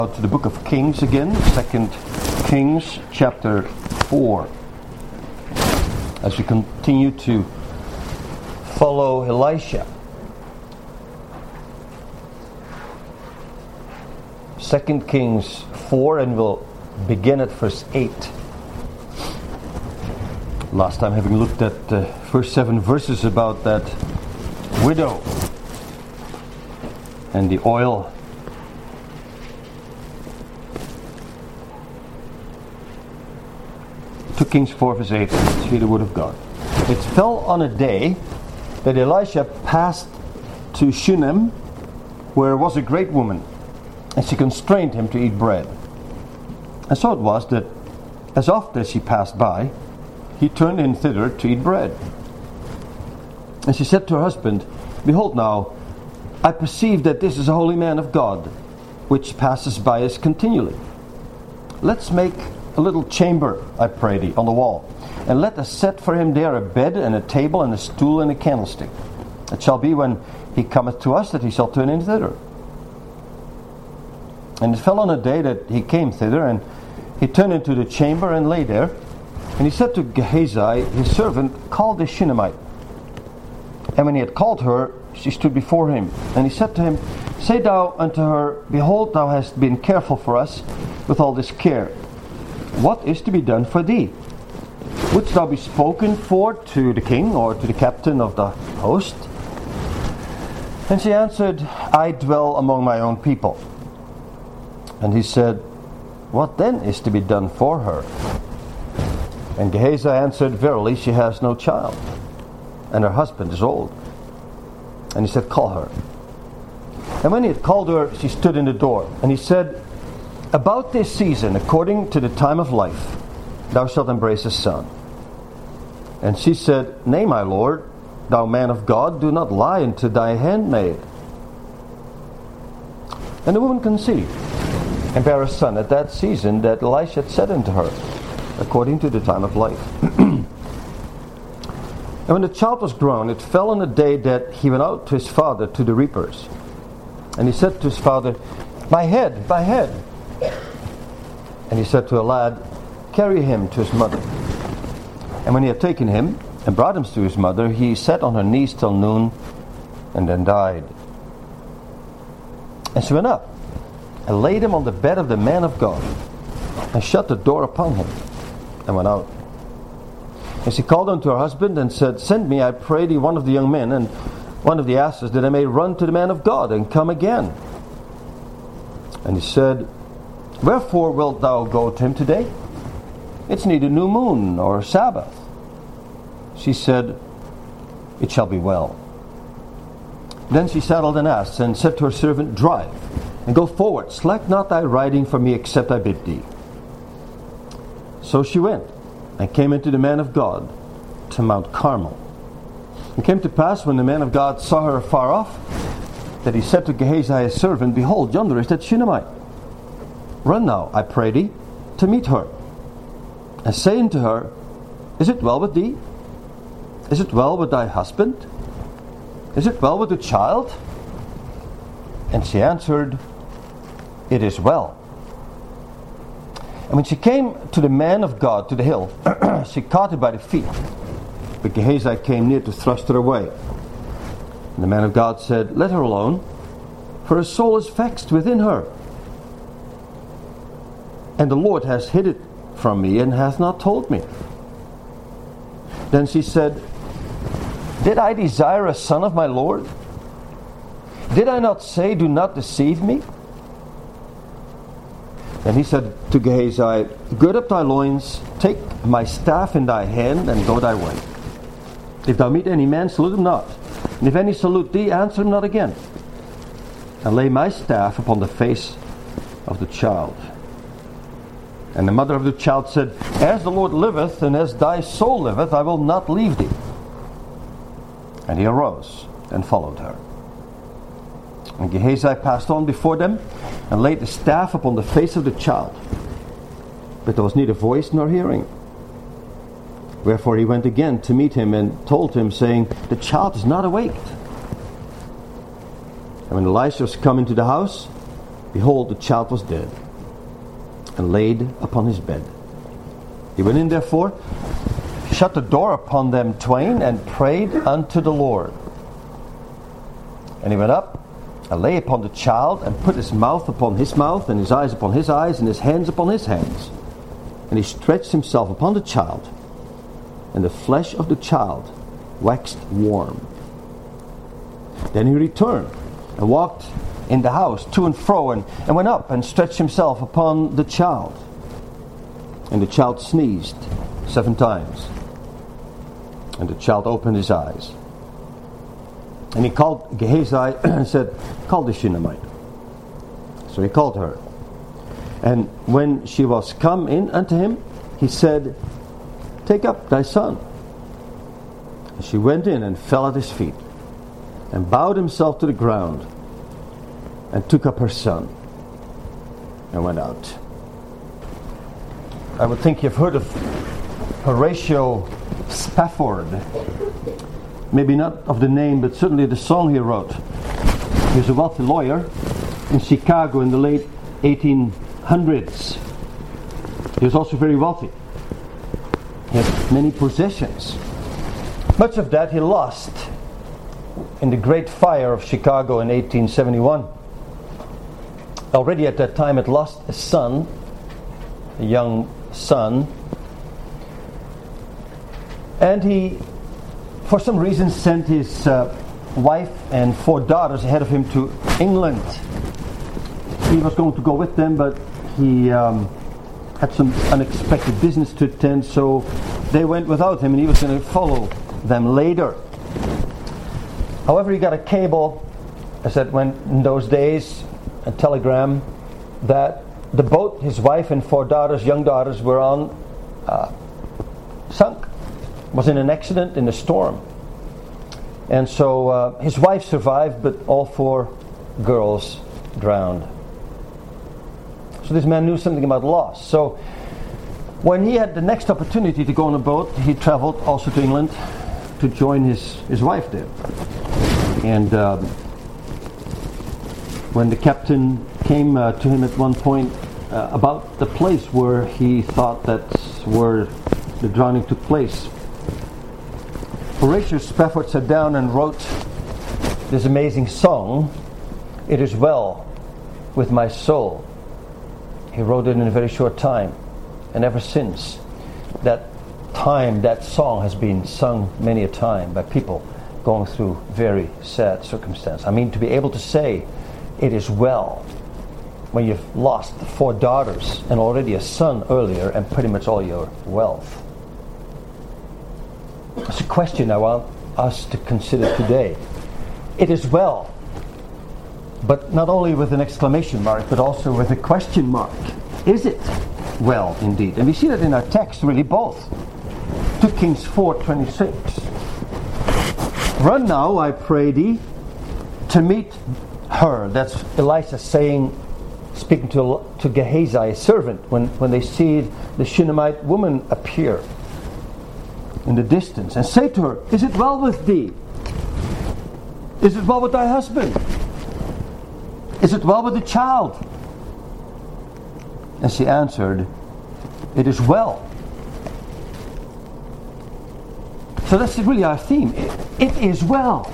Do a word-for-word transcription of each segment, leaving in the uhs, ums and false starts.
To the book of Kings again, Second Kings chapter four. As we continue to follow Elisha. Second Kings four, and we'll begin at verse eight. Last time, having looked at the first seven verses about that widow and the oil. Kings four verse eight, let's hear the word of God. It fell on a day that Elisha passed to Shunem, where was a great woman, and she constrained him to eat bread. And so it was that as often as she passed by, he turned in thither to eat bread. And she said to her husband, Behold now, I perceive that this is a holy man of God, which passes by us continually. Let's make a little chamber, I pray thee, on the wall, and let us set for him there a bed and a table and a stool and a candlestick. It shall be when he cometh to us that he shall turn in thither. And it fell on a day that he came thither, and he turned into the chamber and lay there. And he said to Gehazi, his servant, Call the Shunammite. And when he had called her, she stood before him. And he said to him, Say thou unto her, Behold, thou hast been careful for us with all this care. What is to be done for thee? Wouldst thou be spoken for to the king or to the captain of the host? And she answered, I dwell among my own people. And he said, What then is to be done for her? And Gehazi answered, Verily, she has no child, and her husband is old. And he said, Call her. And when he had called her, she stood in the door. And he said, About this season, according to the time of life, thou shalt embrace a son. And she said, Nay, my lord, thou man of God, do not lie unto thy handmaid. And the woman conceived, and bare a son at that season that Elisha had said unto her, according to the time of life. And when the child was grown, it fell on the day that he went out to his father to the reapers. And he said to his father, My head, my head. And he said to a lad, Carry him to his mother. And when he had taken him and brought him to his mother, he sat on her knees till noon, and then died. And she went up and laid him on the bed of the man of God, and shut the door upon him, and went out. And she called unto her husband and said, Send me, I pray thee, one of the young men and one of the asses, that I may run to the man of God and come again. And he said, Wherefore wilt thou go to him today? It's neither new moon nor Sabbath. She said, It shall be well. Then she saddled an ass, and said to her servant, Drive, and go forward, slack not thy riding for me, except I bid thee. So she went, and came into the man of God to Mount Carmel. It came to pass, when the man of God saw her afar off, that he said to Gehazi his servant, Behold, yonder is that Shunammite. Run now, I pray thee, to meet her, and say unto her, Is it well with thee? Is it well with thy husband? Is it well with the child? And she answered, It is well. And when she came to the man of God, to the hill, she caught him by the feet. But Gehazi came near to thrust her away. And the man of God said, Let her alone, for her soul is vexed within her. And the Lord has hid it from me, and hath not told me. Then she said, Did I desire a son of my Lord? Did I not say, Do not deceive me? And he said to Gehazi, Gird up thy loins, take my staff in thy hand, and go thy way. If thou meet any man, salute him not. And if any salute thee, answer him not again. And lay my staff upon the face of the child. And the mother of the child said, As the Lord liveth, and as thy soul liveth, I will not leave thee. And he arose and followed her. And Gehazi passed on before them, and laid the staff upon the face of the child. But there was neither voice nor hearing. Wherefore he went again to meet him, and told him, saying, The child is not awaked. And when Elisha was come into the house, behold, the child was dead, and laid upon his bed. He went in therefore, shut the door upon them twain, and prayed unto the Lord. And he went up, and lay upon the child, and put his mouth upon his mouth, and his eyes upon his eyes, and his hands upon his hands. And he stretched himself upon the child, and the flesh of the child waxed warm. Then he returned, and walked in the house to and fro, and, and went up, and stretched himself upon the child. And the child sneezed seven times. And the child opened his eyes. And he called Gehazi and said, call the Shunammite. So he called her. And when she was come in unto him, he said, take up thy son. And she went in and fell at his feet, and bowed himself to the ground, and took up her son, and went out. I would think you've heard of Horatio Spafford. Maybe not of the name, but certainly the song he wrote. He was a wealthy lawyer in Chicago in the late eighteen hundreds. He was also very wealthy. He had many possessions. Much of that he lost in the Great Fire of Chicago in eighteen seventy-one. Already at that time, it lost a son, a young son, and he, for some reason, sent his uh, wife and four daughters ahead of him to England. He was going to go with them, but he um, had some unexpected business to attend, so they went without him, and he was going to follow them later. However, he got a cable, as that went in those days, a telegram, that the boat his wife and four daughters, young daughters, were on, uh, sunk. Was in an accident in a storm. And so uh, his wife survived, but all four girls drowned. So this man knew something about loss. So when he had the next opportunity to go on a boat, he traveled also to England to join his, his wife there. And um, when the captain came uh, to him at one point uh, about the place where he thought that's where the drowning took place, Horatio Spafford sat down and wrote this amazing song, It Is Well With My Soul. He wrote it in a very short time, and ever since that time, that song has been sung many a time by people going through very sad circumstances. I mean, to be able to say, it is well, when you've lost four daughters and already a son earlier and pretty much all your wealth. It's a question I want us to consider today. It is well, but not only with an exclamation mark, but also with a question mark. Is it well indeed? And we see that in our text, really both. Second Kings four twenty-six. Run now, I pray thee, to meet her. That's Elisha saying, speaking to, to Gehazi, a servant, when, when they see the Shunammite woman appear in the distance, and say to her, is it well with thee? Is it well with thy husband? Is it well with the child? And she answered, it is well. So that's really our theme. It, it is well.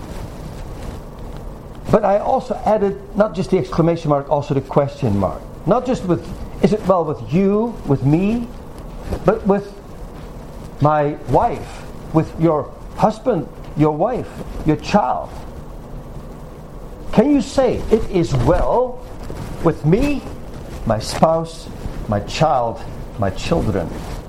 But I also added not just the exclamation mark, also the question mark. Not just with, is it well with you, with me, but with my wife, with your husband, your wife, your child. Can you say, it is well with me, my spouse, my child, my children?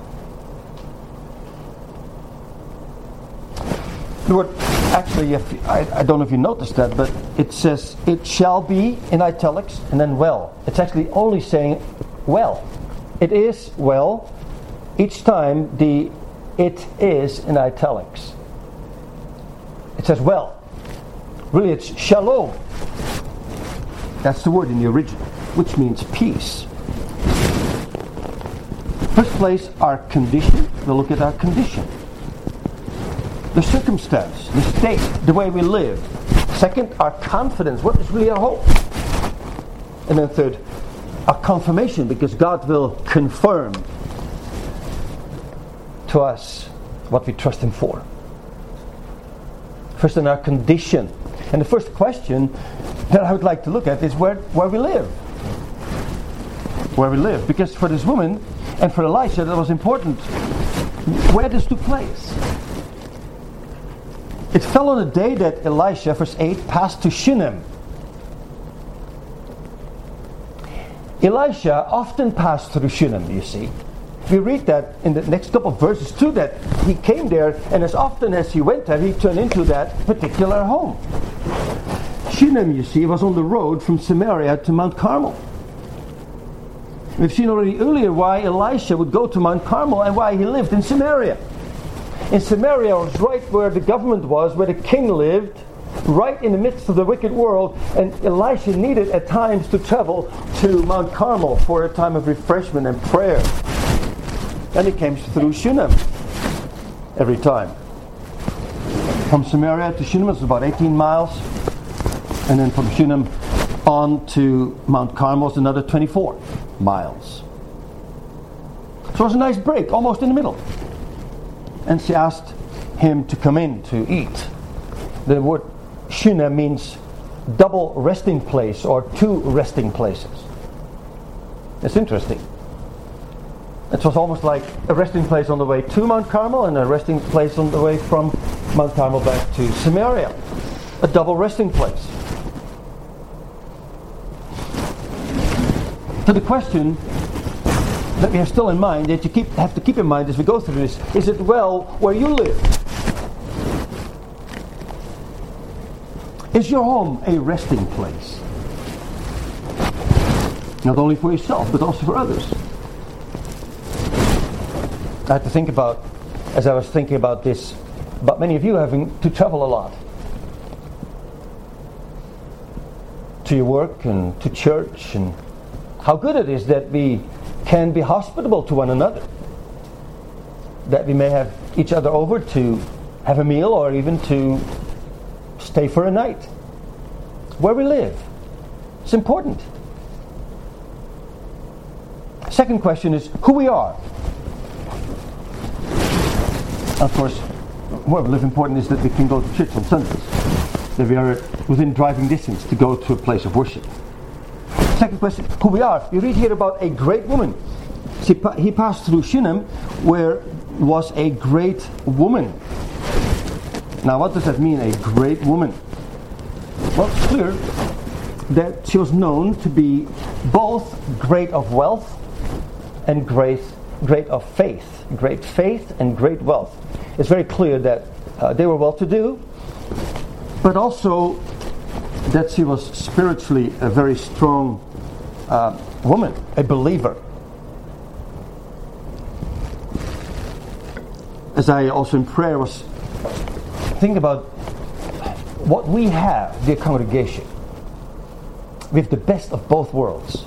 The word, actually, if, I, I don't know if you noticed that, but it says, it shall be in italics, and then well. It's actually only saying well. It is well. Each time the it is in italics. It says well. Really, it's shalom. That's the word in the original, which means peace. First place, our condition. We'll look at our condition. The circumstance, the state, the way we live. Second, our confidence. What is really our hope? And then third, a confirmation, because God will confirm to us what we trust Him for. First, in our condition. And the first question that I would like to look at is where, where we live. Where we live. Because for this woman and for Elisha, that was important. Where this took place. It fell on the day that Elisha, verse eight, passed to Shunem. Elisha often passed through Shunem, you see. We read that in the next couple of verses too, that he came there, and as often as he went there, he turned into that particular home. Shunem, you see, was on the road from Samaria to Mount Carmel. We've seen already earlier why Elisha would go to Mount Carmel and why he lived in Samaria. In Samaria was right where the government was, where the king lived, right in the midst of the wicked world, and Elisha needed at times to travel to Mount Carmel for a time of refreshment and prayer. And he came through Shunem every time. From Samaria to Shunem was about eighteen miles, and then from Shunem on to Mount Carmel is another twenty-four miles. So it was a nice break, almost in the middle. And she asked him to come in to eat. The word Shunem means double resting place or two resting places. It's interesting. It was almost like a resting place on the way to Mount Carmel and a resting place on the way from Mount Carmel back to Samaria. A double resting place. So the question that we have still in mind, that you keep, have to keep in mind as we go through this, is it well where you live? Is your home a resting place? Not only for yourself, but also for others. I had to think about, as I was thinking about this, about many of you having to travel a lot. To your work and to church, and how good it is that we can be hospitable to one another. That we may have each other over to have a meal or even to stay for a night. Where we live. It's important. Second question is who we are. Of course, where we live important is that we can go to church on Sundays. That we are within driving distance to go to a place of worship. Second question, who we are. We read here about a great woman. See, he passed through Shunem, where was a great woman. Now, what does that mean, a great woman? Well, it's clear that she was known to be both great of wealth and great, great of faith. Great faith and great wealth. It's very clear that uh, they were well-to-do, but also that she was spiritually a very strong uh, woman, a believer. As I also in prayer was thinking about what we have, dear congregation. We have the best of both worlds.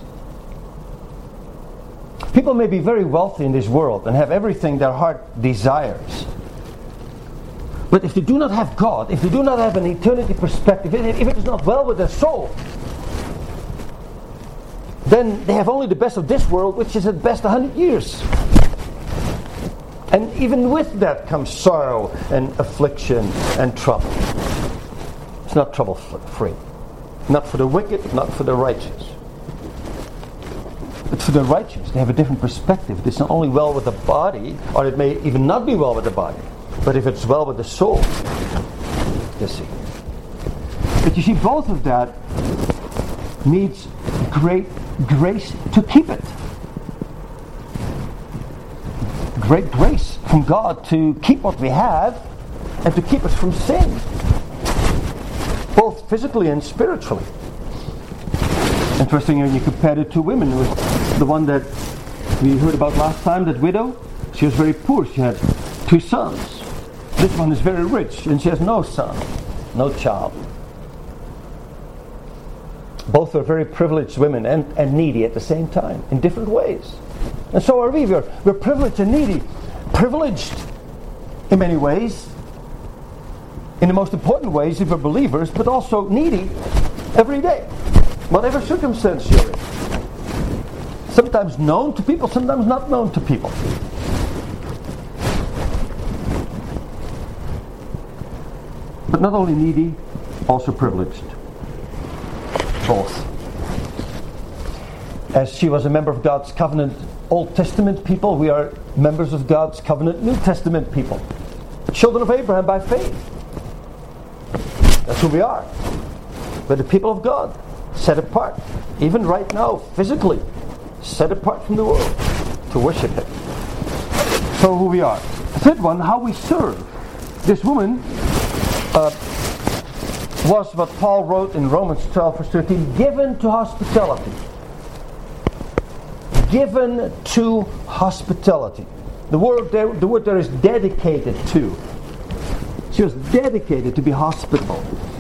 People may be very wealthy in this world and have everything their heart desires. But if they do not have God, if they do not have an eternity perspective, if it is not well with their soul, then they have only the best of this world, which is at best a hundred years. And even with that comes sorrow and affliction and trouble. It's not trouble-free. Not for the wicked, not for the righteous. But for the righteous, they have a different perspective. It's not only well with the body, or it may even not be well with the body, but if it's well with the soul, you see. But you see, both of that needs great grace to keep it. Great grace from God to keep what we have and to keep us from sin, both physically and spiritually. Interesting when you compare it to women. With the one that we heard about last time, that widow, she was very poor. She had two sons. This one is very rich and she has no son, no child. Both are very privileged women and, and needy at the same time, in different ways. And so are we. We're, we're privileged and needy. Privileged in many ways, in the most important ways if we're believers, but also needy every day. whatever circumstance you're in. Sometimes known to people, sometimes not known to people. But not only needy, also privileged. Both. As she was a member of God's covenant Old Testament people, we are members of God's covenant New Testament people. Children of Abraham by faith. That's who we are. We're the people of God, set apart. Even right now, physically, set apart from the world to worship Him. So who we are. Third one, how we serve. This woman uh, was what Paul wrote in Romans twelve verse thirteen, given to hospitality. Given to hospitality. The word there, the word there is dedicated to. She was dedicated to be hospitable.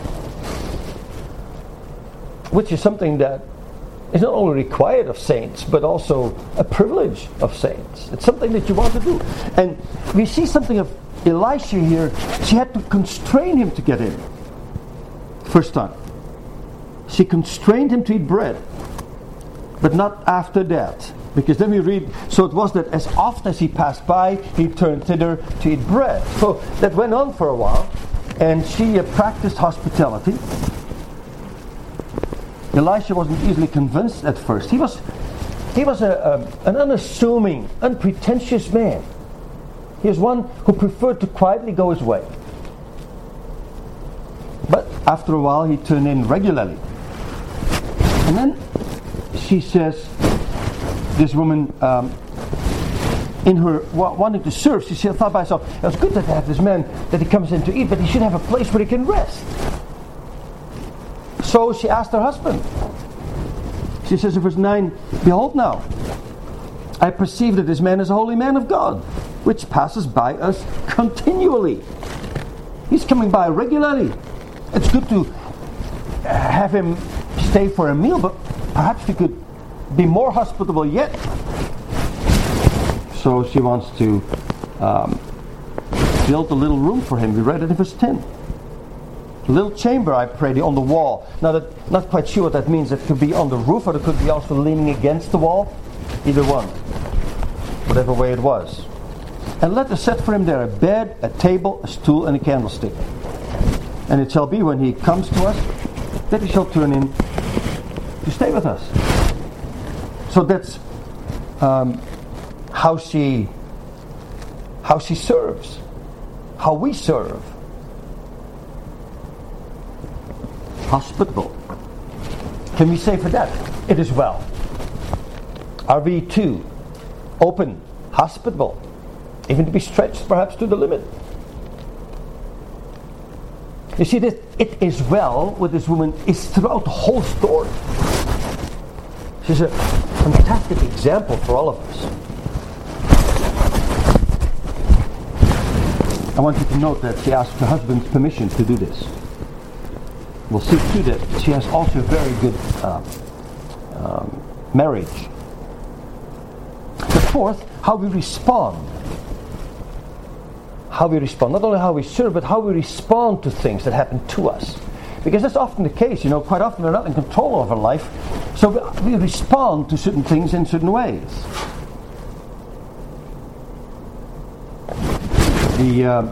Which is something that is not only required of saints, but also a privilege of saints. It's something that you want to do. And we see something of Elisha here. She had to constrain him to get in. First time. She constrained him to eat bread. But not after that. Because then we read, so it was that as often as he passed by, he turned thither to eat bread. So that went on for a while. And she uh, practiced hospitality. Elisha wasn't easily convinced at first. He was he was a, a, an unassuming, unpretentious man. He was one who preferred to quietly go his way. But after a while, he turned in regularly. And then she says, this woman, um, in her wa- wanting to serve, she said, thought by herself, it was good that I have this man, that he comes in to eat, but he should have a place where he can rest. So she asked her husband. She says in verse nine, behold now, I perceive that this man is a holy man of God, which passes by us continually. He's coming by regularly. It's good to have him stay for a meal, but perhaps we could be more hospitable yet. So she wants to um, build a little room for him. We read it in verse ten. A little chamber, I pray thee, on the wall. Now, that, not quite sure what that means. It could be on the roof, or it could be also leaning against the wall. Either one. Whatever way it was. And let us set for him there a bed, a table, a stool, and a candlestick. And it shall be when he comes to us, that he shall turn in to stay with us. So that's um, how she how she serves. How we serve. Hospitable. Can we say for that? It is well. Are we too open, hospitable, even to be stretched perhaps to the limit? You see, that it is well with this woman is throughout the whole story. She's a fantastic example for all of us. I want you to note that she asked her husband's permission to do this. We'll see too that she has also a very good uh, um, marriage. The fourth, how we respond. How we respond. Not only how we serve, but how we respond to things that happen to us. Because that's often the case, you know, quite often we're not in control of our life. So we, we respond to certain things in certain ways. The, uh,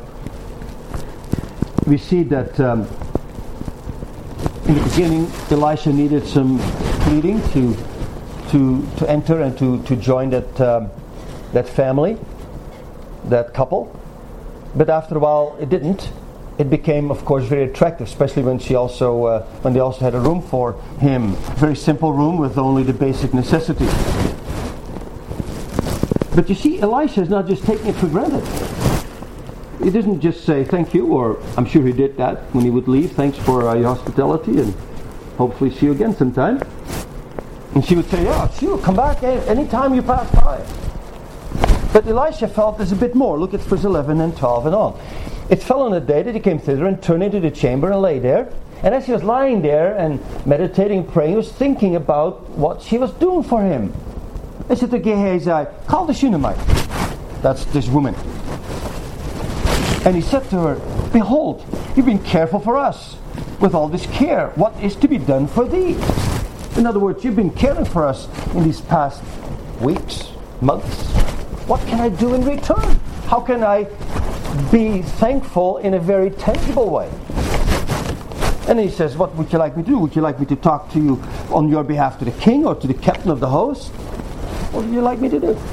we see that um, in the beginning, Elisha needed some pleading to to to enter and to, to join that um, that family, that couple. But after a while, it didn't. It became, of course, very attractive, especially when she also uh, when they also had a room for him, very simple room with only the basic necessities. But you see, Elisha is not just taking it for granted. He doesn't just say thank you, or I'm sure he did that when he would leave. Thanks for uh, your hospitality, and hopefully see you again sometime. And she would say, yeah, sure, come back anytime you pass by. But Elisha felt there's a bit more. Look at verse eleven and twelve and on. It fell on a day that he came thither and turned into the chamber and lay there. And as he was lying there and meditating, praying, he was thinking about what she was doing for him. He said to Gehazi, call the Shunammite. That's this woman. And he said to her, behold, you've been careful for us with all this care. What is to be done for thee? In other words, you've been caring for us in these past weeks, months. What can I do in return? How can I be thankful in a very tangible way? And he says, what would you like me to do? Would you like me to talk to you on your behalf to the king or to the captain of the host? What would you like me to do?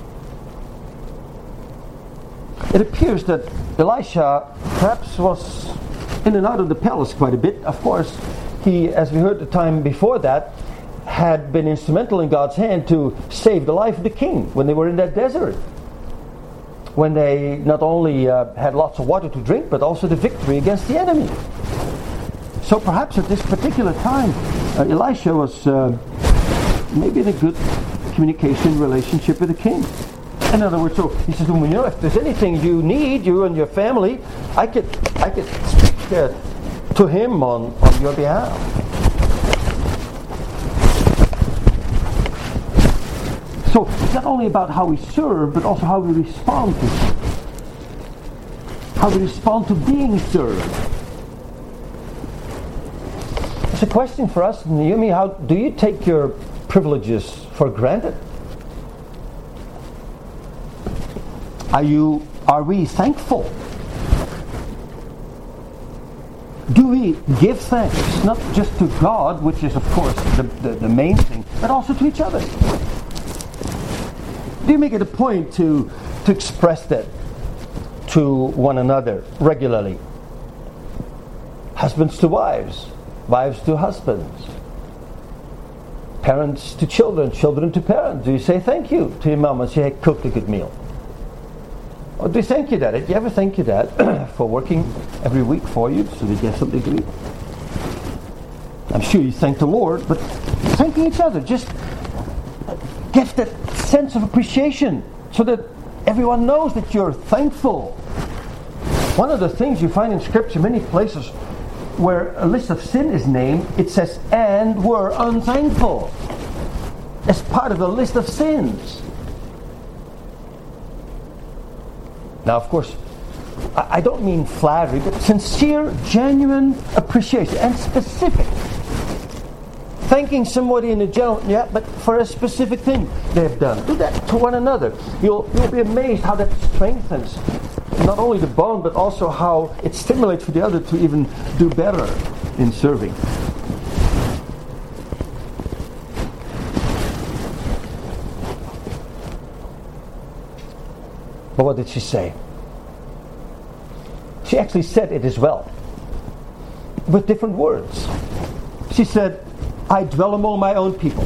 It appears that Elisha perhaps was in and out of the palace quite a bit. Of course, he, as we heard the time before that, had been instrumental in God's hand to save the life of the king when they were in that desert. When they not only uh, had lots of water to drink, but also the victory against the enemy. So perhaps at this particular time, uh, Elisha was uh, maybe in a good communication relationship with the king. In other words, so he says, well, you know, if there's anything you need, you and your family, I could, I could speak uh, to him on, on your behalf. So it's not only about how we serve, but also how we respond to it. How we respond to being served. It's a question for us, Naomi. How do you take your privileges for granted? Are you? Are we thankful? Do we give thanks, not just to God, which is of course the, the, the main thing, but also to each other? Do you make it a point to, to express that to one another regularly? Husbands to wives, wives to husbands, parents to children, children to parents. Do you say thank you to your mom and say, hey, cooked a good meal? Or do you thank your dad? Do you ever thank your dad for working every week for you so that you have something to eat? I'm sure you thank the Lord, but thanking each other, just give that sense of appreciation so that everyone knows that you're thankful. One of the things you find in Scripture, many places where a list of sin is named, it says, and were unthankful. As part of the list of sins. Now, of course, I don't mean flattery, but sincere, genuine appreciation and specific. Thanking somebody in a general, yeah, but for a specific thing they've done. Do that to one another. You'll you'll be amazed how that strengthens not only the bond, but also how it stimulates for the other to even do better in serving. But what did she say? She actually said it as well, with different words. She said, I dwell among my own people.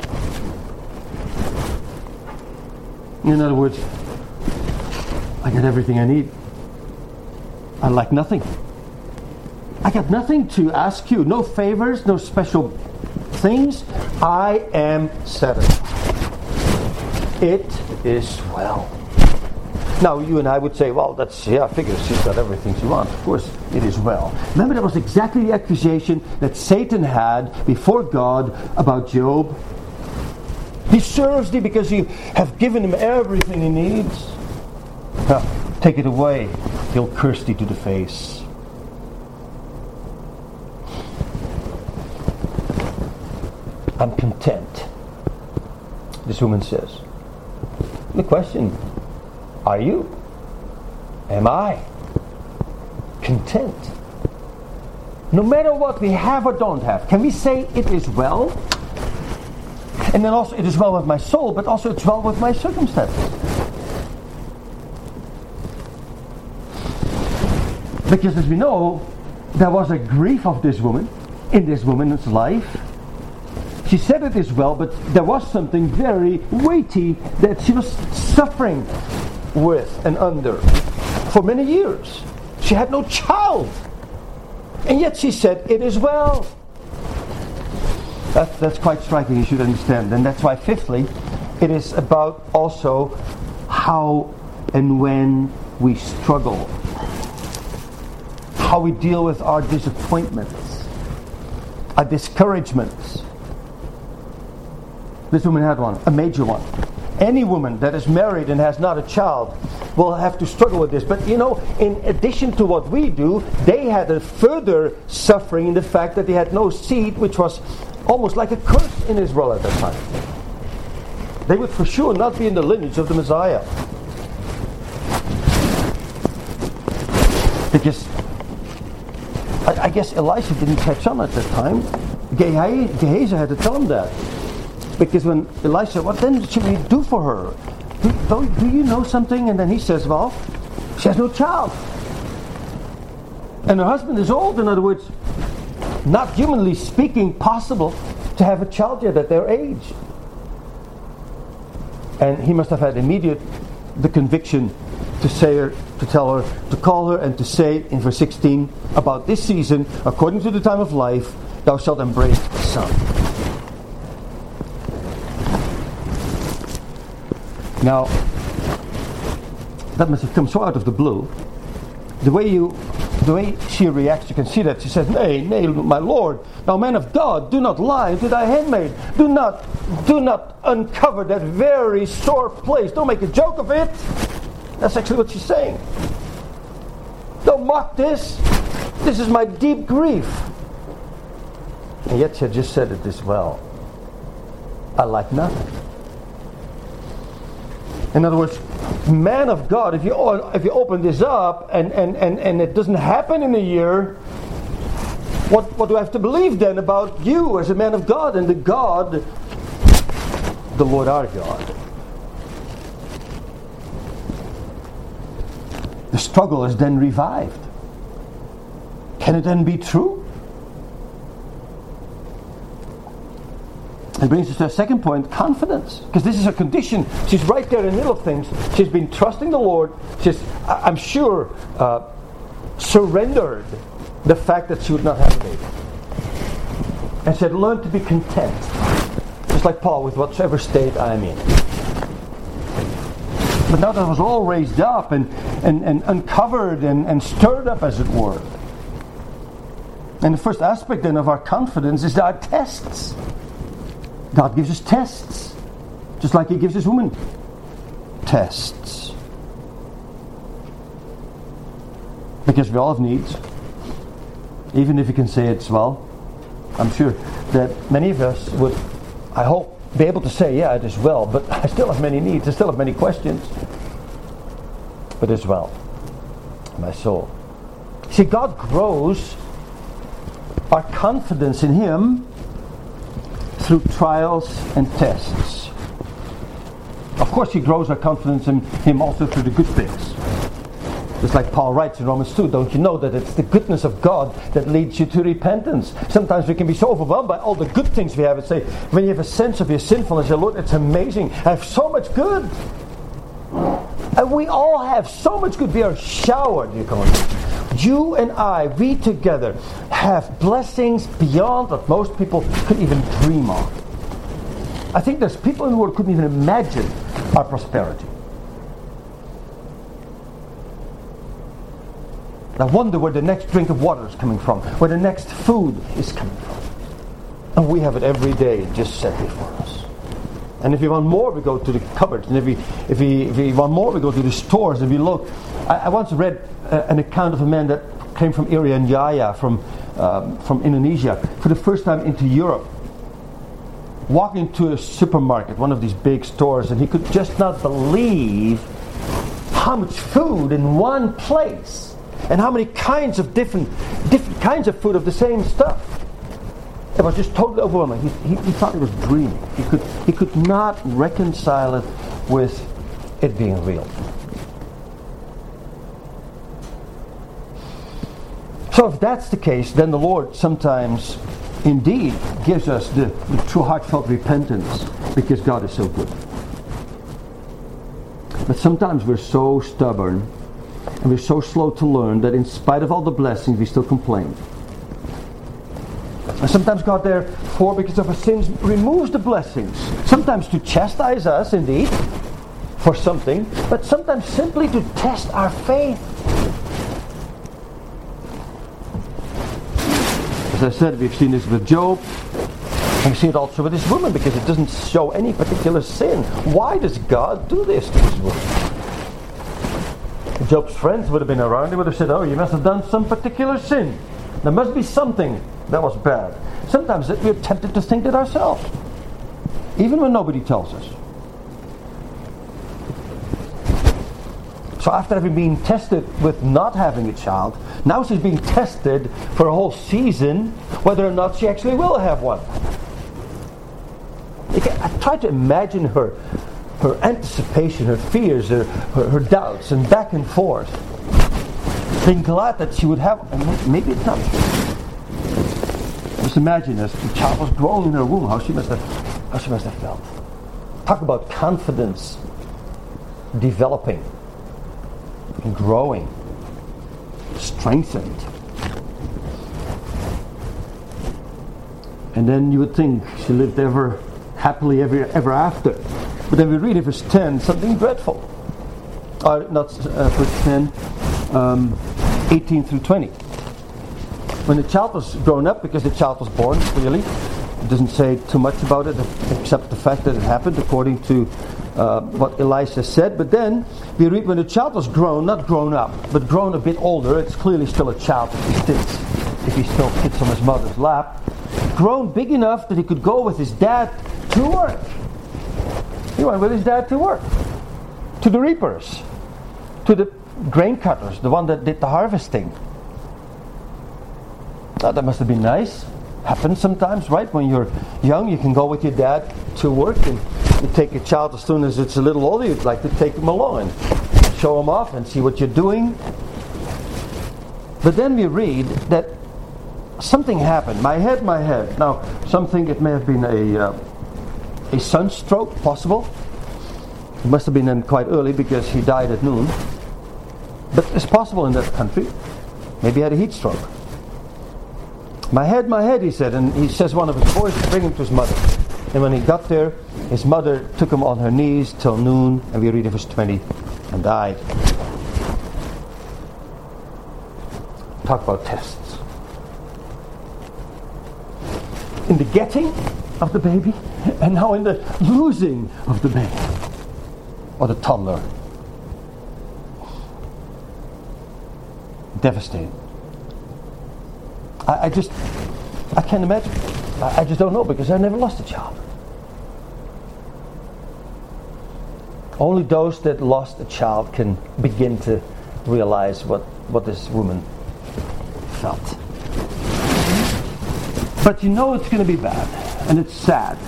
In other words, I got everything I need. I lack nothing. I got nothing to ask you. No favors, no special things. I am satisfied. It is well. Now, you and I would say, well, that's, yeah, I figure she's got everything she wants. Of course, it is well. Remember, that was exactly the accusation that Satan had before God about Job. He serves thee because you have given him everything he needs. Now, take it away. He'll curse thee to the face. I'm content, this woman says. The question, are you? Am I content? No matter what we have or don't have, can we say it is well? And then also it is well with my soul, but also it's well with my circumstances. Because as we know, there was a grief of this woman, in this woman's life. She said it is well, but there was something very weighty that she was suffering with and under for many years. She had no child, and yet she said it is well. That, that's quite striking, you should understand. And that's why, fifthly, it is about also how and when we struggle, how we deal with our disappointments, our discouragements. This woman had one, a major one. Any woman that is married and has not a child will have to struggle with this. But you know, in addition to what we do, they had a further suffering in the fact that they had no seed, which was almost like a curse in Israel at that time. They would for sure not be in the lineage of the Messiah. Because I, I guess Elisha didn't catch on at that time. Gehazi, Gehazi had to tell him that. Because when Elisha, what then should we do for her? Do, do, do you know something? And then he says, well, she has no child. And her husband is old. In other words, not humanly speaking possible to have a child yet at their age. And he must have had immediate the conviction to say her, to tell her, to call her, and to say in verse sixteen, about this season, according to the time of life, thou shalt embrace a son. Now, that must have come so out of the blue. The way you, the way she reacts, you can see that she says, "Nay, nay, my lord, thou man of God, do not lie to thy handmaid. Do not, do not uncover that very sore place. Don't make a joke of it." That's actually what she's saying. Don't mock this. This is my deep grief. And yet she had just said it as well. I like nothing. In other words, man of God, if you if you open this up and, and, and, and it doesn't happen in a year, what, what do I have to believe then about you as a man of God and the God, the Lord our God? The struggle is then revived. Can it then be true? It brings us to a second point, confidence. Because this is her condition. She's right there in the middle of things. She's been trusting the Lord. She's, I'm sure, uh, surrendered the fact that she would not have a baby. And she had learned to be content. Just like Paul, with whatsoever state I am in. But now that it was all raised up and, and, and uncovered and, and stirred up, as it were. And the first aspect then of our confidence is our tests. God gives us tests, just like He gives His woman tests. Because we all have needs. Even if you can say it's, well, I'm sure that many of us would, I hope, be able to say, yeah, it is well, but I still have many needs, I still have many questions. But as well, my soul. See, God grows our confidence in Him through trials and tests. Of course, He grows our confidence in Him also through the good things. Just like Paul writes in Romans two, don't you know that it's the goodness of God that leads you to repentance? Sometimes we can be so overwhelmed by all the good things we have and say, when you have a sense of your sinfulness, Lord, it's amazing. I have so much good. And we all have so much good. We are showered, you come on. You and I, we together, have blessings beyond what most people could even dream of. I think there's people in the world who couldn't even imagine our prosperity. I wonder where the next drink of water is coming from, where the next food is coming from. And we have it every day just set before us. And if we want more, we go to the cupboards. And if we, if we, if we want more, we go to the stores. If we look, I, I once read uh, an account of a man that came from Irian Jaya, from um, from Indonesia, for the first time into Europe. Walking to a supermarket, one of these big stores, and he could just not believe how much food in one place. And how many kinds of different different kinds of food of the same stuff. It was just totally overwhelming. He, he, he thought he was dreaming. He could he could not reconcile it with it being real. So if that's the case, then the Lord sometimes indeed gives us the, the true heartfelt repentance because God is so good. But sometimes we're so stubborn and we're so slow to learn that in spite of all the blessings, we still complain. And sometimes God, therefore, because of our sins, removes the blessings. Sometimes to chastise us, indeed, for something, but sometimes simply to test our faith. As I said, we've seen this with Job. And we see it also with this woman, because it doesn't show any particular sin. Why does God do this to this woman? Job's friends would have been around. They would have said, oh, you must have done some particular sin. There must be something that was bad. Sometimes we're tempted to think that ourselves, even when nobody tells us. So after having been tested with not having a child, now she's being tested for a whole season whether or not she actually will have one. I try to imagine her, her anticipation, her fears, her, her, her doubts, and back and forth. Being glad that she would have, and maybe it's not true. Just imagine as the child was growing in her womb, how she must have, how she must have felt. Talk about confidence developing and growing, strengthened. And then you would think she lived ever happily ever ever after. But then we read in verse ten something dreadful. Uh, not uh, verse ten, um, eighteen through twenty. When the child was grown up, because the child was born, clearly, it doesn't say too much about it except the fact that it happened according to uh, what Elisha said. But then we read when the child was grown, not grown up, but grown a bit older. It's clearly still a child if he sits, if he still sits on his mother's lap. Grown big enough that he could go with his dad to work. He went with his dad to work. To the reapers. To the grain cutters, the one that did the harvesting. Oh, that must have been nice. Happens sometimes, right? When you're young, you can go with your dad to work, and you take a child as soon as it's a little older, you'd like to take him along and show him off and see what you're doing. But then we read that something happened. My head, my head. Now, some think it may have been a uh, a sunstroke, possible. It must have been then quite early because he died at noon. But it's possible in that country. Maybe he had a heat stroke. My head, my head, he said. And he says one of his boys to bring him to his mother. And when he got there, his mother took him on her knees till noon. And we read in verse twenty, and died. Talk about tests. In the getting of the baby, and now in the losing of the baby, or the toddler. Devastating. I, I just, I can't imagine. I, I just don't know, because I never lost a child. Only those that lost a child can begin to realize what, what this woman felt. But you know it's going to be bad, and it's sad.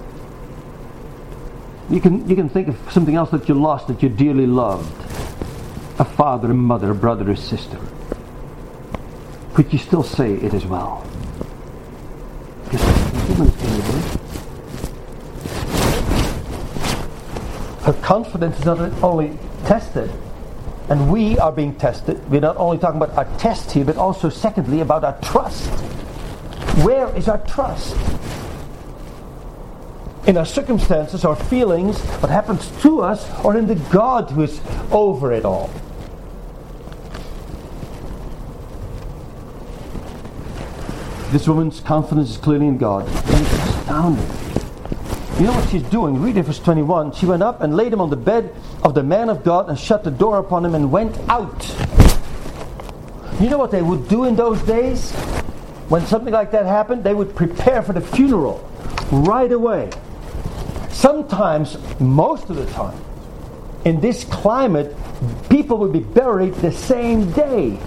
You can you can think of something else that you lost that you dearly loved. A father, a mother, a brother, a sister. Could you still say it is well? Because the woman's going to do. Her confidence is not only tested, and we are being tested. We're not only talking about our test here, but also secondly about our trust. Where is our trust? In our circumstances, our feelings, what happens to us, or in the God who is over it all? This woman's confidence is clearly in God. And it's astounding. You know what she's doing? Read it, verse twenty-one. She went up and laid him on the bed of the man of God and shut the door upon him and went out. You know what they would do in those days? When something like that happened, they would prepare for the funeral right away. Sometimes, most of the time, in this climate, people would be buried the same day.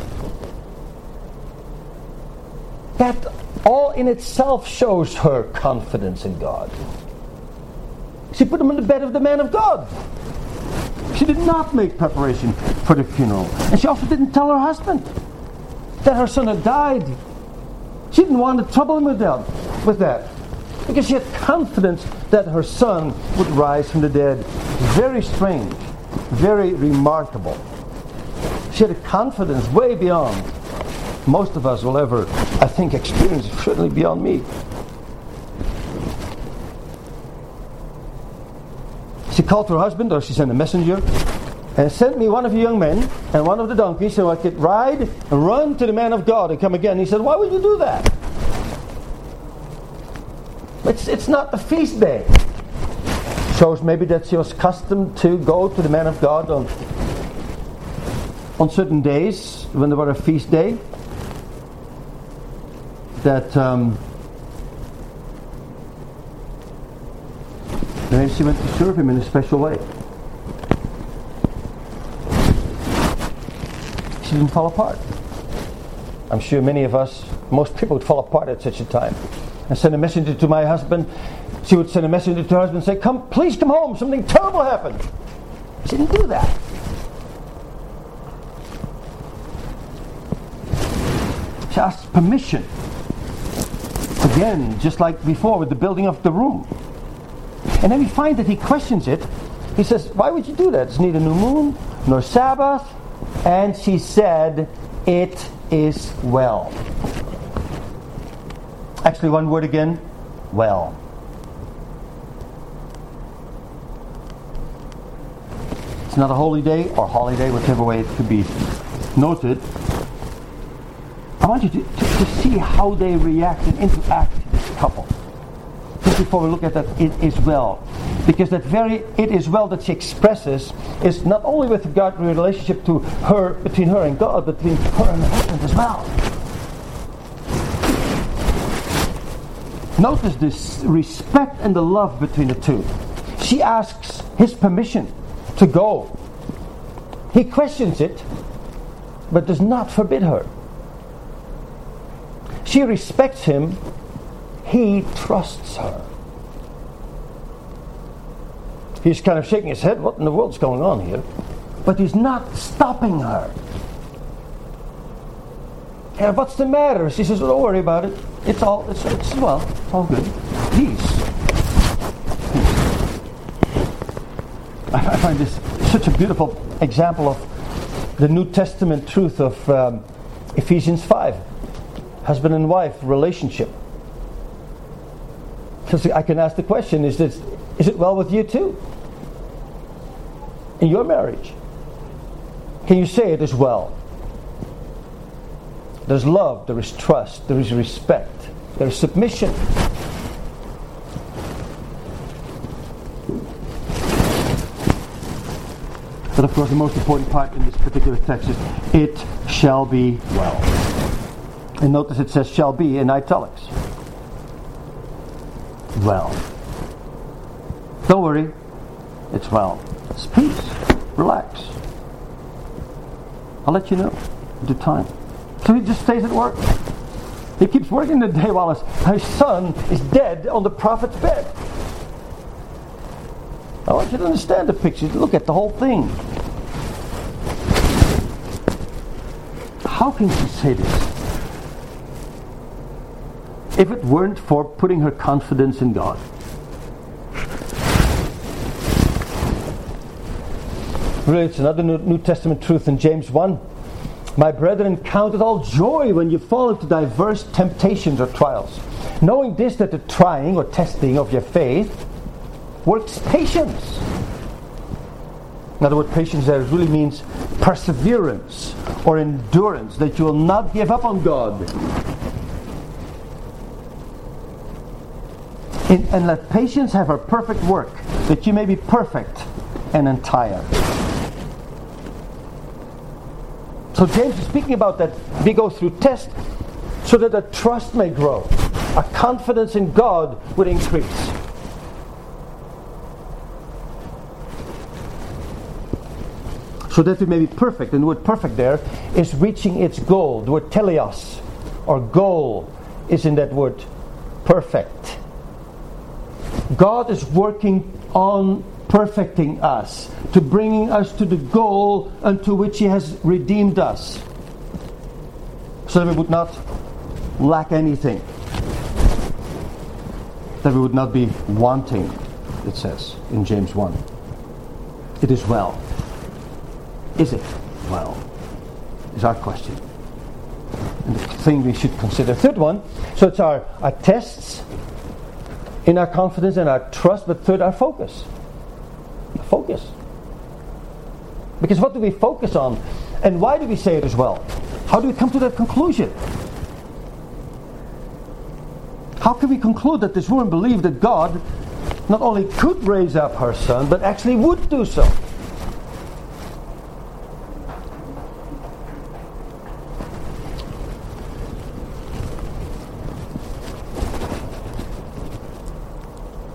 That all in itself shows her confidence in God. She put him in the bed of the man of God. She did not make preparation for the funeral. And she also didn't tell her husband that her son had died. She didn't want to trouble him with that, with that. Because she had confidence that her son would rise from the dead. Very strange. Very remarkable. She had a confidence way beyond most of us will ever, I think, experience, certainly beyond me. She called her husband, or she sent a messenger, and sent me one of your young men and one of the donkeys so I could ride and run to the man of God and come again. He said, why would you do that? It's, it's not a feast day. Shows maybe that she was accustomed to go to the man of God on, on certain days when there were a feast day. that um, maybe she went to serve him in a special way. She didn't fall apart. I'm sure many of us, most people would fall apart at such a time. And send a messenger to my husband. She would send a messenger to her husband and say, "Come, please come home. Something terrible happened." She didn't do that. She asked permission. Again, just like before with the building of the room. And then we find that he questions it. He says, "Why would you do that? It's neither new moon nor Sabbath." And she said, "It is well." Actually, one word again, well. It's not a holy day or holiday, whichever way it could be noted. I want you to, to, to see how they react and interact, this couple. Just before we look at that, it is well. Because that very it is well that she expresses is not only with regard to the relationship to her, between her and God, but between her and her husband as well. Notice this respect and the love between the two. She asks his permission to go. He questions it, but does not forbid her. She respects him. He trusts her. He's kind of shaking his head. What in the world's going on here? But he's not stopping her. And what's the matter? She says, "Well, don't worry about it. It's all, it's, it's well, it's all good. Peace." I find this such a beautiful example of the New Testament truth of um, Ephesians five. Husband and wife relationship. Because I can ask the question, is this, is it well with you too? In your marriage? Can you say it is well? There's love, there is trust, there is respect, there is submission. But of course the most important part in this particular text is, "It shall be well." And notice it says "shall be" in italics. Well. Don't worry, it's well. It's peace. Relax. I'll let you know at the time. So he just stays at work. He keeps working the day while his, his son is dead on the prophet's bed. I want you to understand the picture. Look at the whole thing. How can she say this? If it weren't for putting her confidence in God. Really, it's another New Testament truth in James one. "My brethren, count it all joy when you fall into diverse temptations or trials, knowing this, that the trying or testing of your faith works patience." In other words, patience there really means perseverance or endurance, that you will not give up on God. In, and let patience have her perfect work, that you may be perfect and entire. So James is speaking about that we go through tests so that the trust may grow. Our confidence in God would increase. So that we may be perfect. And the word perfect there is reaching its goal. The word teleos, or goal, is in that word perfect. God is working on perfecting us, to bringing us to the goal unto which He has redeemed us, so that we would not lack anything, that we would not be wanting, it says in James one. It is well. Is it well? Is our question. And the thing we should consider. Third one, so it's our, our tests in our confidence and our trust, but third, our focus. The focus. Because what do we focus on? And why do we say it as well? How do we come to that conclusion? How can we conclude that this woman believed that God not only could raise up her son, but actually would do so?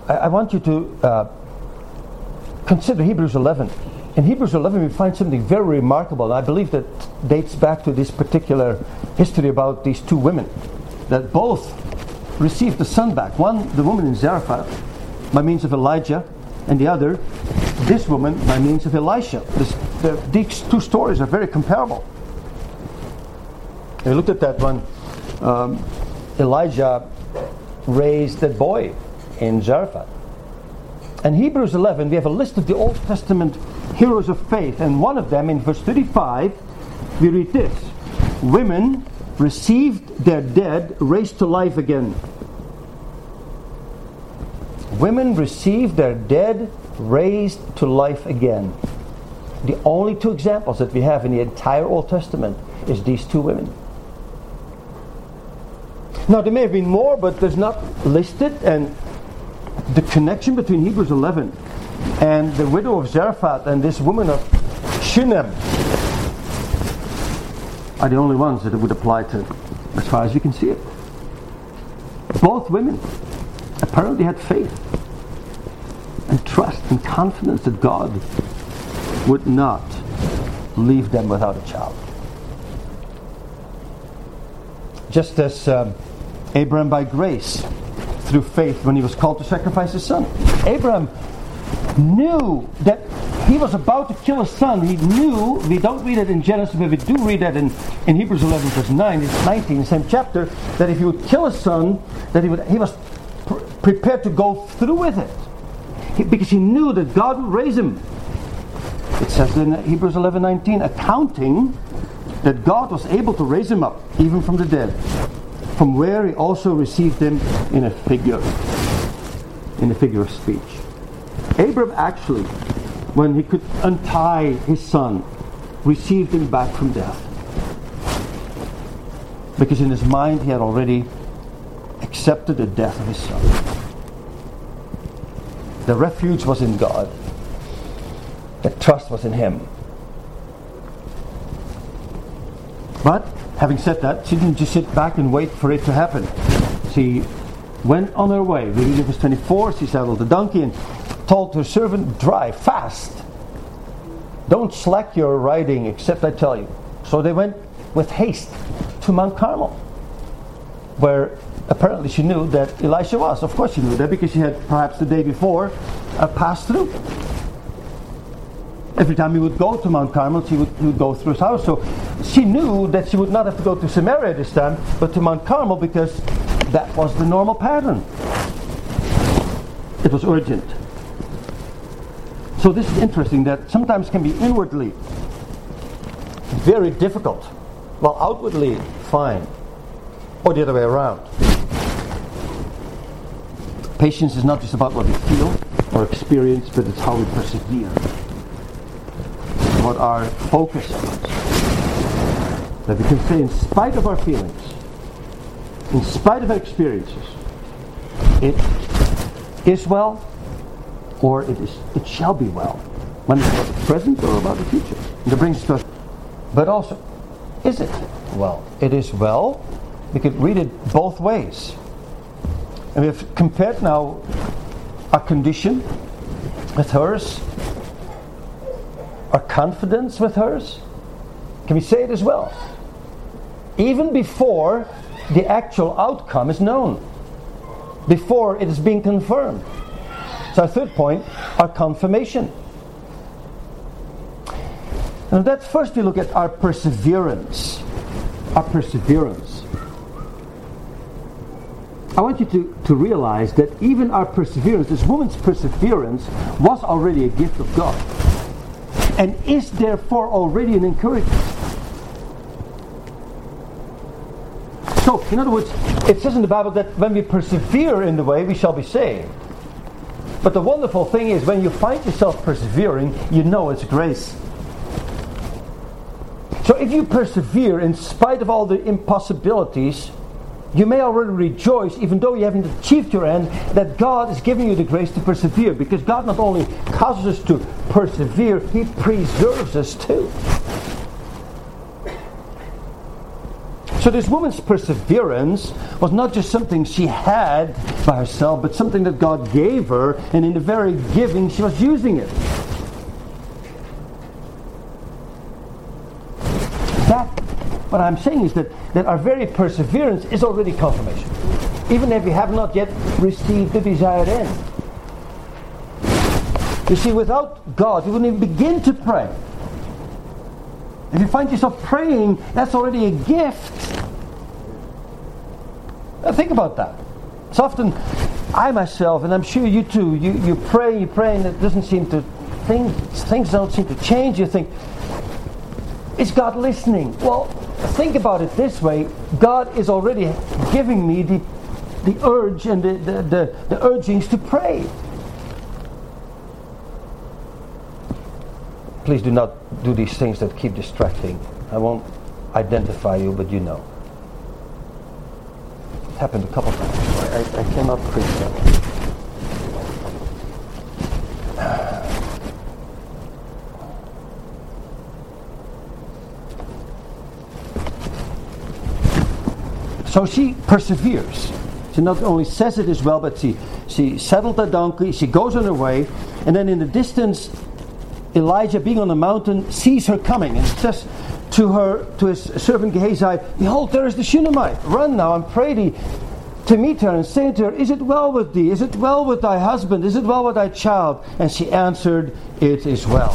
I, I want you to uh, consider Hebrews eleven. In Hebrews eleven we find something very remarkable. I believe that dates back to this particular history about these two women that both received the son back. One, the woman in Zarephath, by means of Elijah, and the other, this woman, by means of Elisha. This, the, these two stories are very comparable. We looked at that one. Um, Elijah raised that boy in Zarephath. In Hebrews eleven, we have a list of the Old Testament heroes of faith, and one of them, in verse thirty-five, we read this: women received their dead raised to life again. Women received their dead raised to life again. The only two examples that we have in the entire Old Testament is these two women. Now there may have been more, but there's not listed, and the connection between Hebrews eleven and the widow of Zarephath and this woman of Shunem are the only ones that it would apply to, as far as we can see it. Both women apparently had faith and trust and confidence that God would not leave them without a child. Just as um, Abraham by grace, through faith, when he was called to sacrifice his son. Abraham knew that he was about to kill his son. He knew, we don't read it in Genesis, but we do read that in, in Hebrews eleven verse nine, it's nineteen, the same chapter, that if he would kill his son, that he would he was pr- prepared to go through with it. He, because he knew that God would raise him. It says in Hebrews eleven nineteen, accounting that God was able to raise him up, even from the dead, from where he also received him in a figure, in a figure of speech. Abraham actually, when he could untie his son, received him back from death. Because in his mind he had already accepted the death of his son. The refuge was in God. The trust was in him. But, having said that, she didn't just sit back and wait for it to happen. She went on her way. We read in verse twenty-four, she saddled the donkey and told her servant, drive fast. Don't slack your riding except I tell you. So they went with haste to Mount Carmel, where apparently she knew that Elisha was. Of course she knew that, because she had perhaps the day before uh, passed through. Every time he would go to Mount Carmel, she would, he would go through his house. So she knew that she would not have to go to Samaria this time, but to Mount Carmel, because that was the normal pattern. It was urgent. So this is interesting, that sometimes can be inwardly very difficult, while outwardly fine, or the other way around. Patience is not just about what we feel or experience, but it's how we persevere. What our focus is. That we can say, in spite of our feelings, in spite of our experiences, it is well, or it is it shall be well, when it's about the present or about the future. And that brings us to, but also, is it well? It is well. We could read it both ways. And we have compared now our condition with hers, our confidence with hers. Can we say it as well? Even before the actual outcome is known, before it is being confirmed. So our third point, our confirmation. Now that first we look at our perseverance. Our perseverance. I want you to, to realize that even our perseverance, this woman's perseverance, was already a gift of God, and is therefore already an encouragement. So, in other words, it says in the Bible that when we persevere in the way, we shall be saved. But the wonderful thing is, when you find yourself persevering, you know it's grace. So if you persevere in spite of all the impossibilities, you may already rejoice, even though you haven't achieved your end, that God is giving you the grace to persevere. Because God not only causes us to persevere, He preserves us too. So So this woman's perseverance was not just something she had by herself, but something that God gave her, and in the very giving she was using it. That, what I'm saying is that, that our very perseverance is already confirmation, even if we have not yet received the desired end. You see, without God, you wouldn't even begin to pray. If you find yourself praying, that's already a gift. Now think about that. It's often, I myself, and I'm sure you too, you, you pray, you pray, and it doesn't seem to, things, things don't seem to change. You think, is God listening? Well, think about it this way. God is already giving me the, the urge and the, the, the, the urgings to pray. Please do not do these things that keep distracting. I won't identify you, but you know. It happened a couple times. I, I cannot preach that. So she perseveres. She not only says it as well, but she, she settled the donkey, she goes on her way, and then in the distance Elijah, being on the mountain, sees her coming and says to her, to his servant Gehazi, "Behold, there is the Shunammite. Run now and pray thee to meet her, and say to her, Is it well with thee? Is it well with thy husband? Is it well with thy child?" And she answered, "It is well."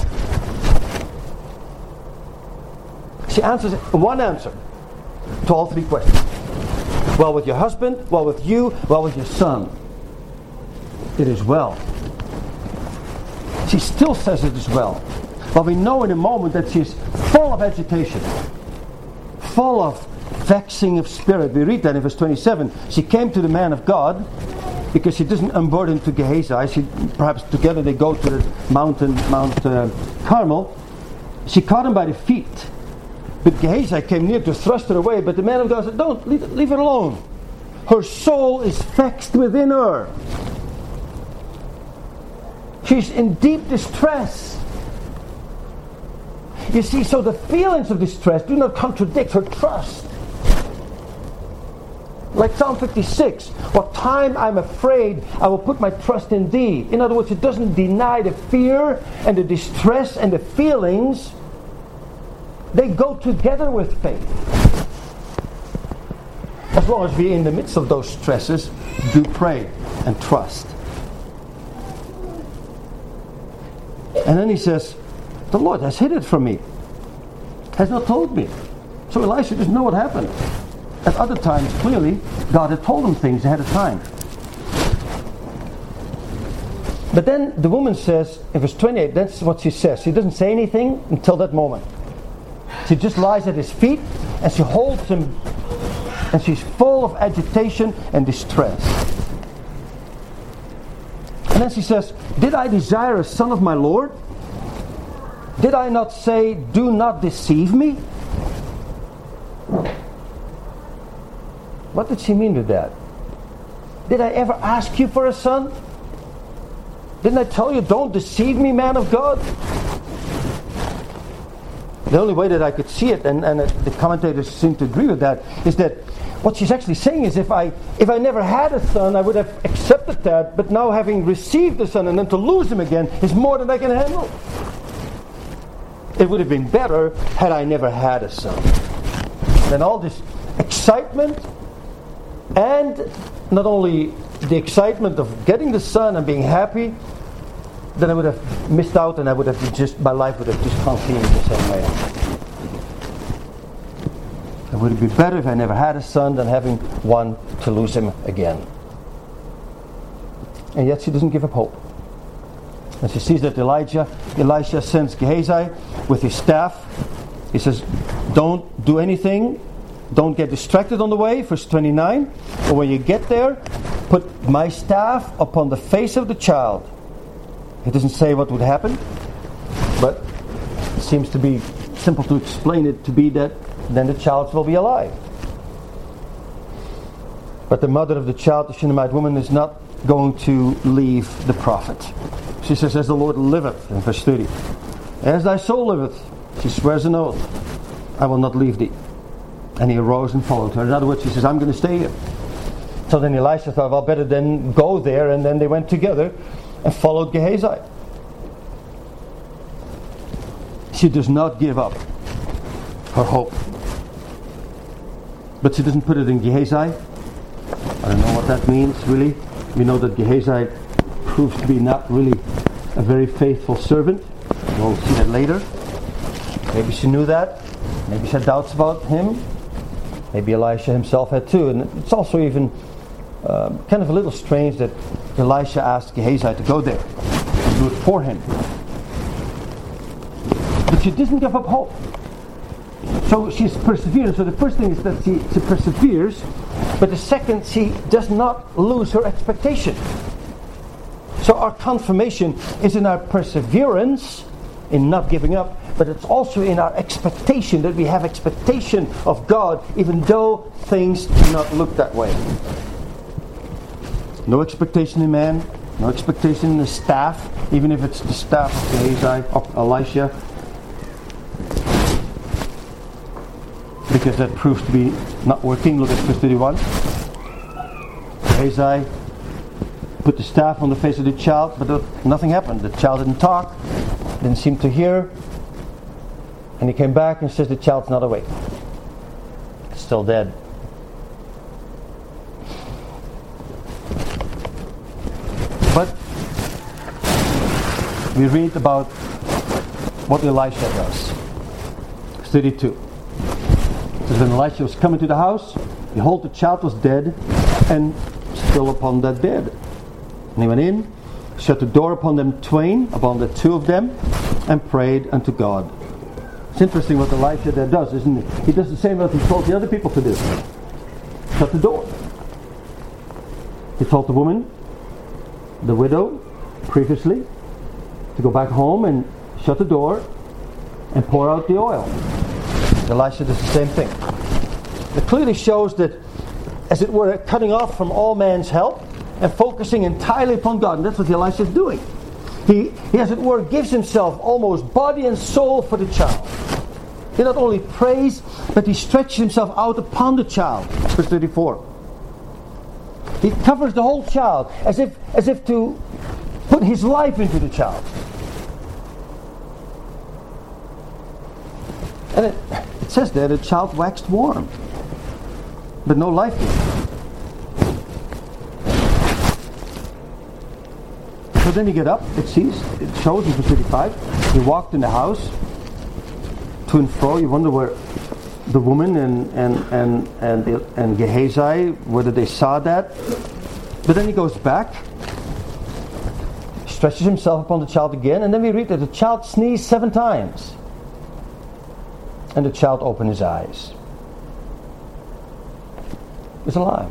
She answers one answer to all three questions. Well with your husband, well with you, well with your son. It is well. She still says it as well. But we know in a moment that she is full of agitation, full of vexing of spirit. We read that in verse twenty-seven. She came to the man of God because she doesn't unburden to Gehazi. She, perhaps together they go to the mountain, Mount uh, Carmel. She caught him by the feet. But Gehazi came near to thrust her away. But the man of God said, "Don't, leave, leave her alone. Her soul is vexed within her. She's in deep distress." You see, so the feelings of distress do not contradict her trust. Like Psalm fifty-six, "What time I'm afraid, I will put my trust in thee." In other words, it doesn't deny the fear and the distress and the feelings. They go together with faith. As long as we're in the midst of those stresses, do pray and trust. And then he says, "The Lord has hid it from me, has not told me." So Elisha doesn't know what happened. At other times, clearly, God had told him things ahead of time. But then the woman says, in verse twenty-eight, that's what she says. She doesn't say anything until that moment. She just lies at his feet, and she holds him, and she's full of agitation and distress. And then she says, "Did I desire a son of my Lord? Did I not say, do not deceive me?" What did she mean with that? Did I ever ask you for a son? Didn't I tell you, don't deceive me, man of God? The only way that I could see it, and, and the commentators seem to agree with that, is that what she's actually saying is if I if I never had a son, I would have accepted that, but now having received the son and then to lose him again is more than I can handle. It would have been better had I never had a son. Then all this excitement, and not only the excitement of getting the son and being happy, then I would have missed out, and I would have just my life would have just continued the same way. It would have been better if I never had a son than having one to lose him again. And yet she doesn't give up hope. And she sees that Elijah, Elisha sends Gehazi with his staff. He says, "Don't do anything. Don't get distracted on the way." Verse twenty-nine. "But when you get there, put my staff upon the face of the child." It doesn't say what would happen, but it seems to be simple to explain it to be that then the child will be alive. But the mother of the child, the Shunammite woman, is not going to leave the prophet. She says, "As the Lord liveth," in verse thirty, "as thy soul liveth," she swears an oath, "I will not leave thee." And he arose and followed her. In other words, he says, I'm going to stay here. So then Elisha thought, well, better then go there. And then they went together and followed Gehazi. She does not give up her hope. But she doesn't put it in Gehazi. I don't know what that means, really. We know that Gehazi proves to be not really a very faithful servant. We'll see that later. Maybe she knew that. Maybe she had doubts about him. Maybe Elisha himself had too. And it's also even uh, kind of a little strange that Elisha asked Gehazi to go there and do it for him. But she doesn't give up hope. So she's persevering. So the first thing is that she, she perseveres. But the second, she does not lose her expectation. So our confirmation is in our perseverance, in not giving up, but it's also in our expectation, that we have expectation of God, even though things do not look that way. No expectation in man, no expectation in the staff, even if it's the staff of Gehazi, of Elisha, because that proves to be not working. Look at verse thirty-one. Gehazi put the staff on the face of the child, but nothing happened. The child didn't talk, didn't seem to hear. And he came back and says the child's not awake. It's still dead. But we read about what Elisha does. thirty-two. It says, when Elisha was coming to the house, behold, the child was dead and still upon that bed. And he went in, shut the door upon them twain, upon the two of them, and prayed unto God. It's interesting what Elisha there does, isn't it? He does the same as he told the other people to do. Shut the door. He told the woman, the widow, previously, to go back home and shut the door and pour out the oil. Elisha does the same thing. It clearly shows that, as it were, cutting off from all man's help and focusing entirely upon God. And that's what Elisha is doing. He, he, as it were, gives himself almost body and soul for the child. He not only prays, but he stretches himself out upon the child. Verse thirty-four. He covers the whole child as if, as if to put his life into the child. And it, it says there, the child waxed warm, but no life in it. So then he get up, it sees, it shows in verse thirty-five, he walked in the house, to and fro. You wonder where the woman and and and and, and Gehazi, whether they saw that. But then he goes back, stretches himself upon the child again, and then we read that the child sneezed seven times. And the child opened his eyes. It's alive.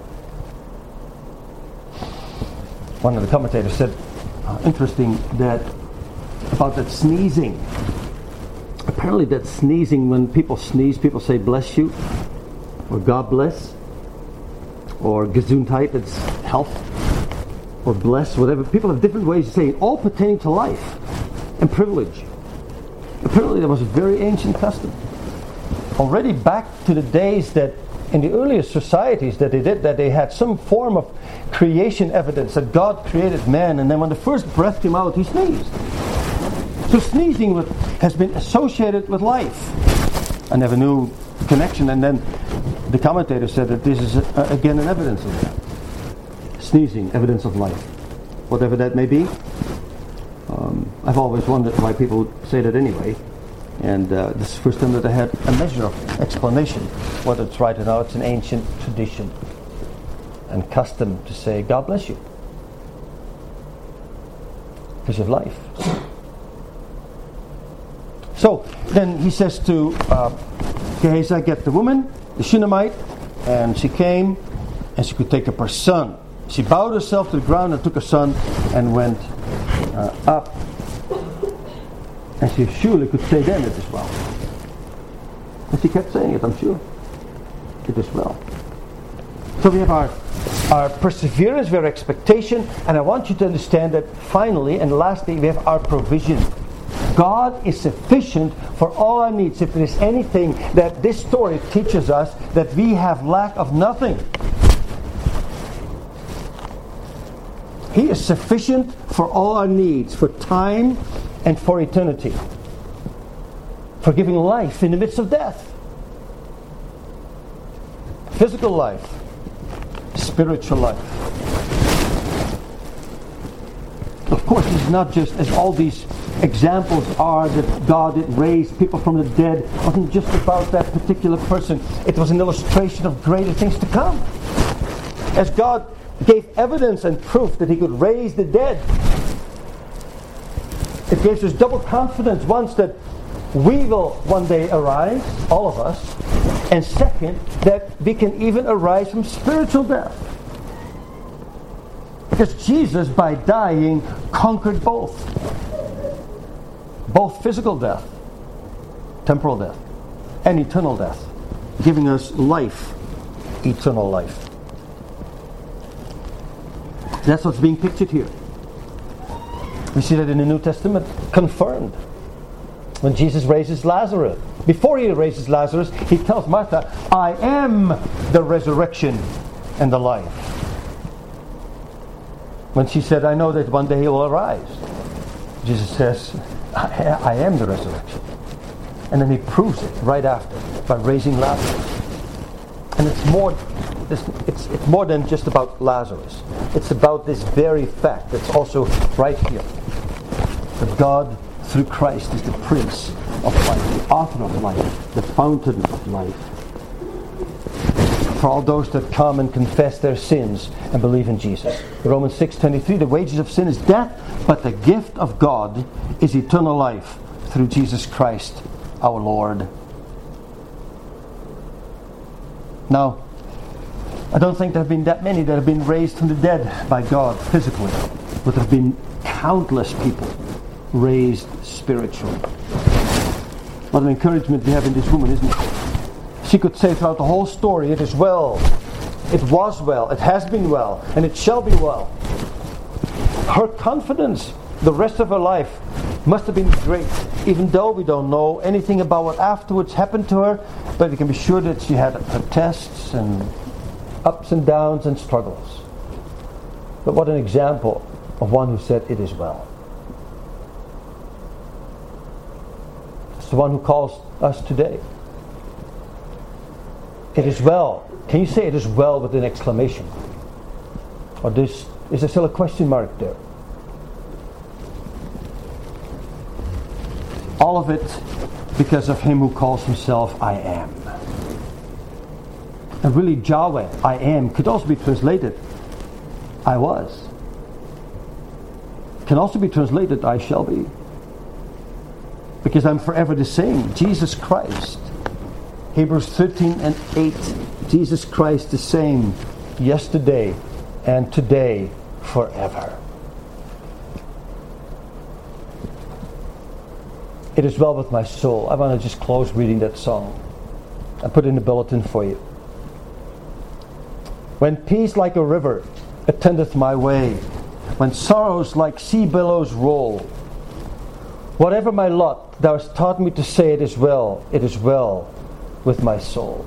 One of the commentators said, uh, interesting, that about that sneezing. Apparently that sneezing, when people sneeze, people say bless you, or God bless, or Gesundheit, that's health, or bless, whatever. People have different ways of saying it, all pertaining to life and privilege. Apparently that was a very ancient custom. Already back to the days that in the earliest societies that they did, that they had some form of creation evidence that God created man, and then when the first breath came out, he sneezed. So sneezing with, has been associated with life. I never knew the connection, and then the commentator said that this is a, again an evidence of that. Sneezing, evidence of life. Whatever that may be. Um, I've always wondered why people say that anyway. And uh, this is the first time that I had a measure of explanation. Whether it's right or not, it's an ancient tradition and custom to say, God bless you. Because of life. So, then he says to uh, Gehazi, get the woman, the Shunammite, and she came, and she could take up her son. She bowed herself to the ground and took her son and went uh, up. And she surely could say then, it is well. And she kept saying it, I'm sure. It is well. So we have our, our perseverance, we have our expectation, and I want you to understand that finally and lastly we have our provision. God is sufficient for all our needs. If there is anything that this story teaches us, that we have lack of nothing. He is sufficient for all our needs, for time and for eternity. For giving life in the midst of death. Physical life, spiritual life. Of course, it's not just as all these examples are that God did raise people from the dead. It wasn't just about that particular person. It was an illustration of greater things to come. As God gave evidence and proof that He could raise the dead, it gives us double confidence. Once that we will one day arise, all of us, and second, that we can even arise from spiritual death. Because Jesus, by dying, conquered both. Both physical death, temporal death, and eternal death, giving us life, eternal life. That's what's being pictured here. We see that in the New Testament confirmed. When Jesus raises Lazarus, before He raises Lazarus, He tells Martha, I am the resurrection and the life. When she said, I know that one day He will arise, Jesus says, I, I am the resurrection. And then He proves it right after by raising Lazarus. And it's more, it's, it's, it's more than just about Lazarus. It's about this very fact that's also right here. That God, through Christ, is the Prince of life, the author of life, the fountain of life. For all those that come and confess their sins and believe in Jesus. Romans six twenty-three, the wages of sin is death, but the gift of God is eternal life through Jesus Christ our Lord. Now, I don't think there have been that many that have been raised from the dead by God physically, but there have been countless people raised spiritually. What an encouragement we have in this woman, isn't it? She could say throughout the whole story, it is well, it was well, it has been well, and it shall be well. Her confidence the rest of her life must have been great, even though we don't know anything about what afterwards happened to her, but we can be sure that she had her tests and ups and downs and struggles. But what an example of one who said, it is well. It's the one who calls us today. It is well. Can you say it is well with an exclamation? Or this, is there still a question mark there? All of it because of Him who calls Himself I am. And really Yahweh, I am, could also be translated I was. Can also be translated I shall be. Because I'm forever the same. Jesus Christ. Hebrews thirteen and eight. Jesus Christ the same yesterday and today forever. It is well with my soul. I want to just close reading that song. I put it in the bulletin for you. When peace like a river attendeth my way, when sorrows like sea billows roll, whatever my lot, thou hast taught me to say it is well, it is well with my soul.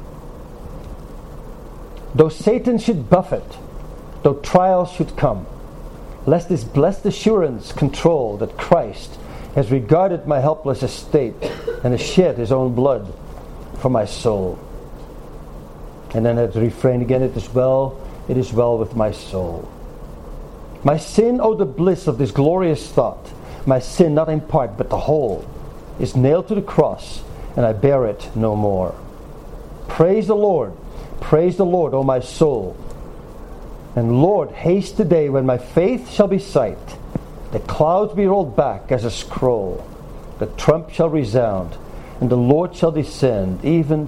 Though Satan should buffet, though trials should come, lest this blessed assurance control that Christ has regarded my helpless estate and has shed His own blood for my soul. And then at the refrain again, it is well, it is well with my soul. My sin, oh the bliss of this glorious thought, my sin not in part but the whole, is nailed to the cross, and I bear it no more. Praise the Lord, praise the Lord, O my soul. And Lord, haste the day when my faith shall be sight, the clouds be rolled back as a scroll, the trump shall resound, and the Lord shall descend, even